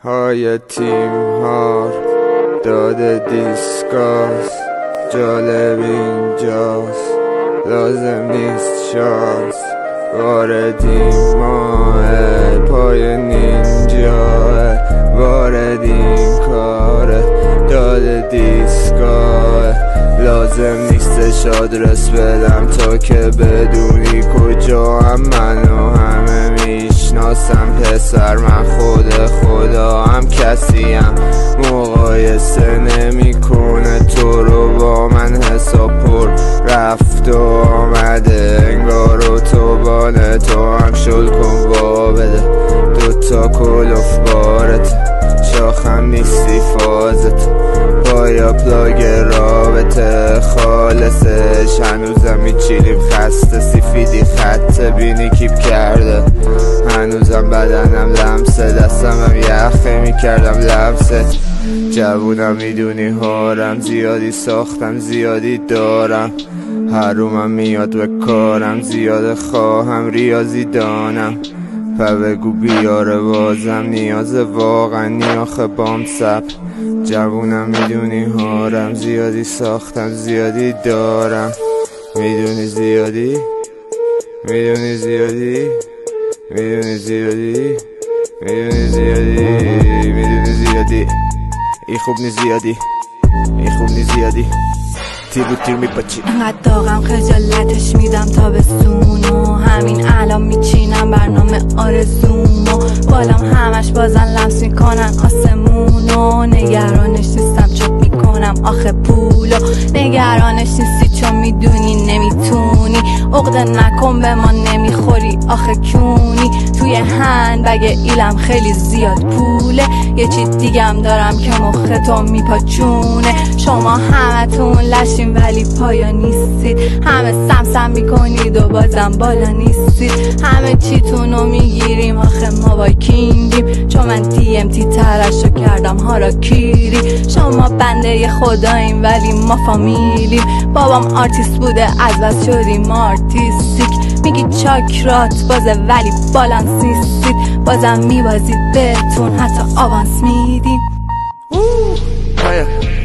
های تیم هار داده دیسکاس جالب اینجاست، لازم نیست شانس، واردیم ماه پای نینجاه، واردیم کاره داده دیسکاه، لازم نیستش آدرس بدم تا که بدونی کجا هم، منو همه میشناسم پسر، من خدا هم کسیم مقایسه نمیکنه تو رو با من، حساب پر رفت و آمده انگار اتوبان، تو هم شل کن وا بده دوتا کلوف بارت، شاخم نیستی فازت بایا پلاگ رابطه خالصش، هنوزم میچیلیم خسته سفیدی خط بینی کیپ کرده، هنوزم بدنم لمسه دستمم یخه میکردم لمست، جوونم میدونی هارم زیادی ساختم زیادی دارم، هر رومم میاد به کارم زیاد خواهم ریاضی دانم، بگو بیاره بازم نیاز واقعا نیاخه بام سب، جوونم میدونی هارم زیادی ساختم زیادی دارم، میدونی زیادی میدونی زیادی میدونی زیادی میدونی زیادی میدونی زیادی ای خوب نی زیادی ای خوب نی زیادی تیر رو تیر میپاچی، انقدر داغم خجالتش میدم تابستونو، همین الان میچینم برنامه آرزومو، بالام همش بازن لمس میکنن آسمونو، نگرانش نیستم چاپ میکنم آخه پولو، نگرانش نیستی چون میدونی نمیتونی، عقده نکن به ما نمیخوری آخه کونی، توی هندبگ ایلم خیلی زیاد پوله، یه چیز دیگم دارم که مختو میپاچونه، شما همتون لشین ولی پایا نیستید، همه سمسم میکنید و بازم بالا نیستید، همه چیتونو میگیریم آخه ما با کینگیم، چون من TMT ترشو کردم هاراکیری، شما بنده خداییم ولی ما فامیلیم، بابام آرتیست بوده از بس شدیم آرتیستیک، میگی چاکرات بازه ولی بالانس نیستید، بازم میبازید بهتون حتی آوانس میدیم.